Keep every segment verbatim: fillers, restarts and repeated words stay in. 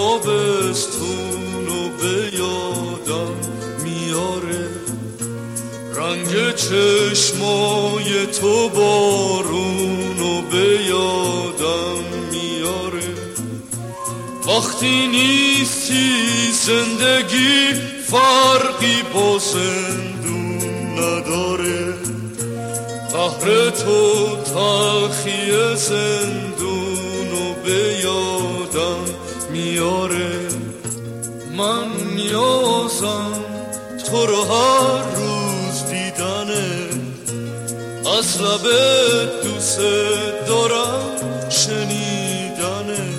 تابستونو به یادم میاره، رنگ چشمای تو بارونو به یادم میاره. وقتی نیستی زندگی فرقی با زندون نداره، قهر تو تلخی زندونو به یادم میاره. من نیازم تو رو هر روز دیدنه، از لبت دوست دارم شنیدنه.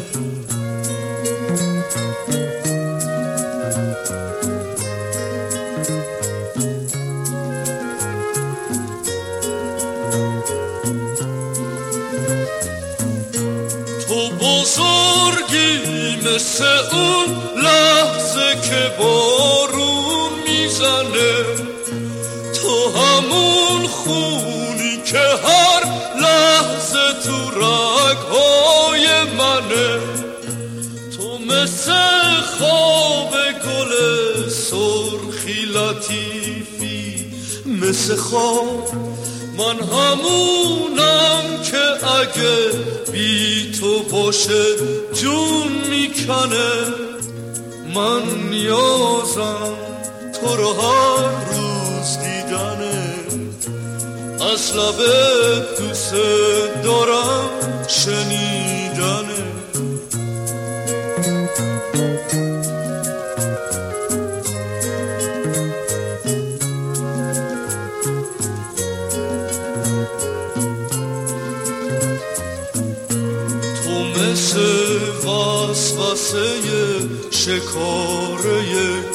تو بزرگی مثل اون لحظه که بارون میزنه، تو همون خونی که هر لحظه تو رگهای منه. تو مثل خواب گل سرخی لطیفی، مثل خواب من همونم که اگه بی تو باشه جون میکنه. من نیازم تو رو هر روز دیدنه، از لبت دوست دارم شنیدنه. مثل وسوسه شکاره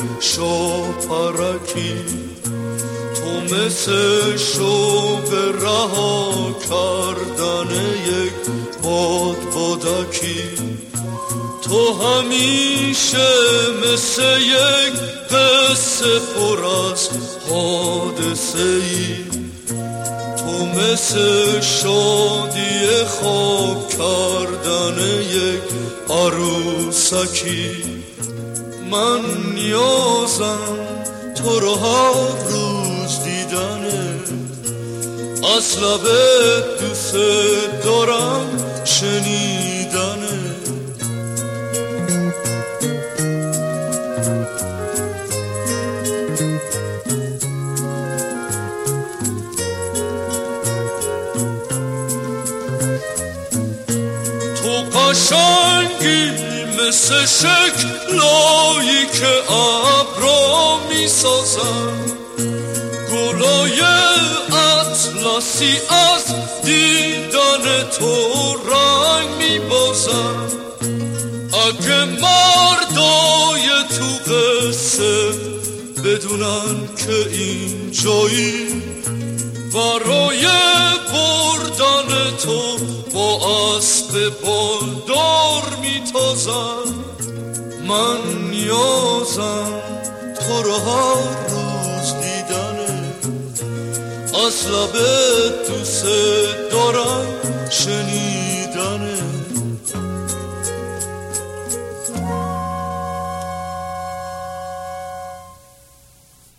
شاپرکی، تو مثل شوق رها کردن یک باد بادکی. تو همیشه مثل یک قصه پر از حادثه ای، تو مثل شادی خواب کردن یک عروسکی. من نیازم تو رو هر روز دیدنه، از لبت دوست دارم شنیدنه. تو قشنگی مثل شکلایی که ابرا میسازن، گلای اطلسی از دیدن تو رنگ میبازن. اگه مردای تو قصه بدونن که این جایی، برای بردن تو با اسب بالدار میتازن. من نیازم تو رو هر روز دیدنه، از لبت دوست دارم شنیدنه.